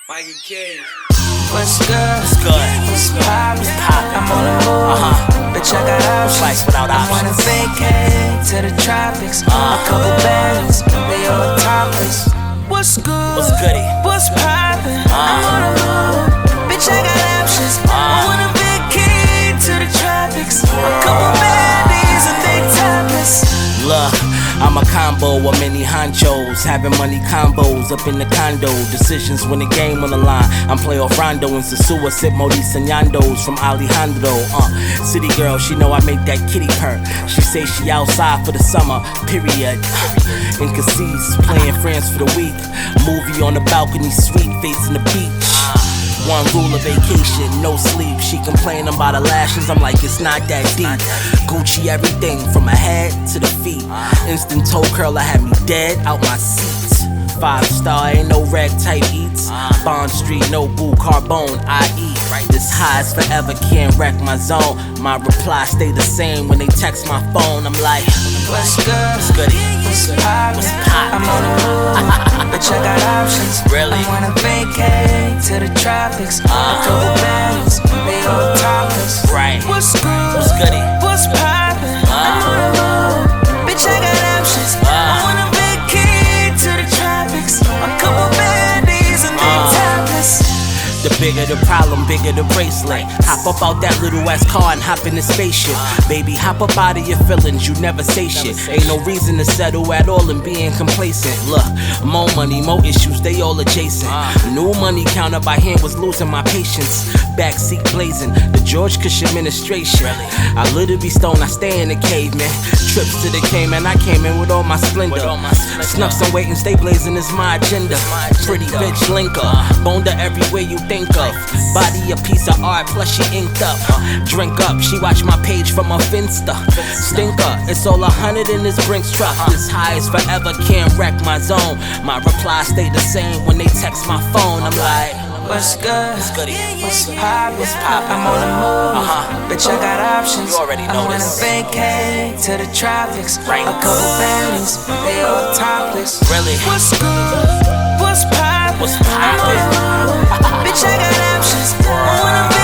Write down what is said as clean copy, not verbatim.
Mikey Cage. What's good? What's good? What's poppin'? poppin'? I'm on the move. Bitch, I got options. Life without I wanna options. vacate to the tropics. A couple bands, they all topless. What's good? What's goody? What's poppin'? I'm on the move. Bitch, I got options. I wanna vacate to the tropics. A couple bandies and they topless. Look, I'm a combo of many honchos, having money combos up in the condo. Decisions when the game on the line. I'm play off Rondo and Sasua, sip Modis and Yandos from Alejandro. City girl, she know I make that kitty purr. She say she outside for the summer, period. In Cassis, playing friends for the week. Movie on the balcony, sweet facing the beach. One rule of vacation, no sleep. She complaining about her lashes, I'm like, it's not that deep. Gucci everything from her head to the feet. Instant toe curl, I had me dead out my seat. 5-star, ain't no rag type eats. Bond Street, no boo, carbone, I eat. This high is forever, can't wreck my zone. My reply stay the same when they text my phone. I'm like, What's good? what's goody? What's poppin'? What's poppin'? I'm on the move. Bitch, I got options. Really? I wanna vacate to the tropics. A couple bands, they all topless. Right. What's good? What's goody? What's poppin'? I'm on the move. Bitch, I got options. I wanna vacate to the tropics. A couple bandies and they topless. The bigger the problem, bigger the bracelet. Hop up out that little ass car and hop in the spaceship. Baby, hop up out of your feelings, you never say shit. Ain't no reason to settle at all and being complacent. Look, more money, more issues, they all adjacent. New money counter by hand was losing my patience. Backseat blazing, the George Cush administration. I literally stoned, I stay in the cave, man. Trips to the Cayman, I came in with all my splendor. Snuff some weight and stay blazing is my agenda. Pretty bitch linker, boned her everywhere you think of. Body a piece of art, plus she inked up. Drink up, she watch my page from a Finsta. Stinker, it's all 100 in this Brinks truck. This high is forever, can't wreck my zone. My reply stay the same when they text my phone. I'm like, What's good? what's goody? What's poppin'? I'm on the move. Bitch, I got options. You already know I wanna this. vacate to the tropics. Right. A couple bandies, they all topless. Really? What's good? What's poppin'? What's poppin'? Bitch, I got options. I wanna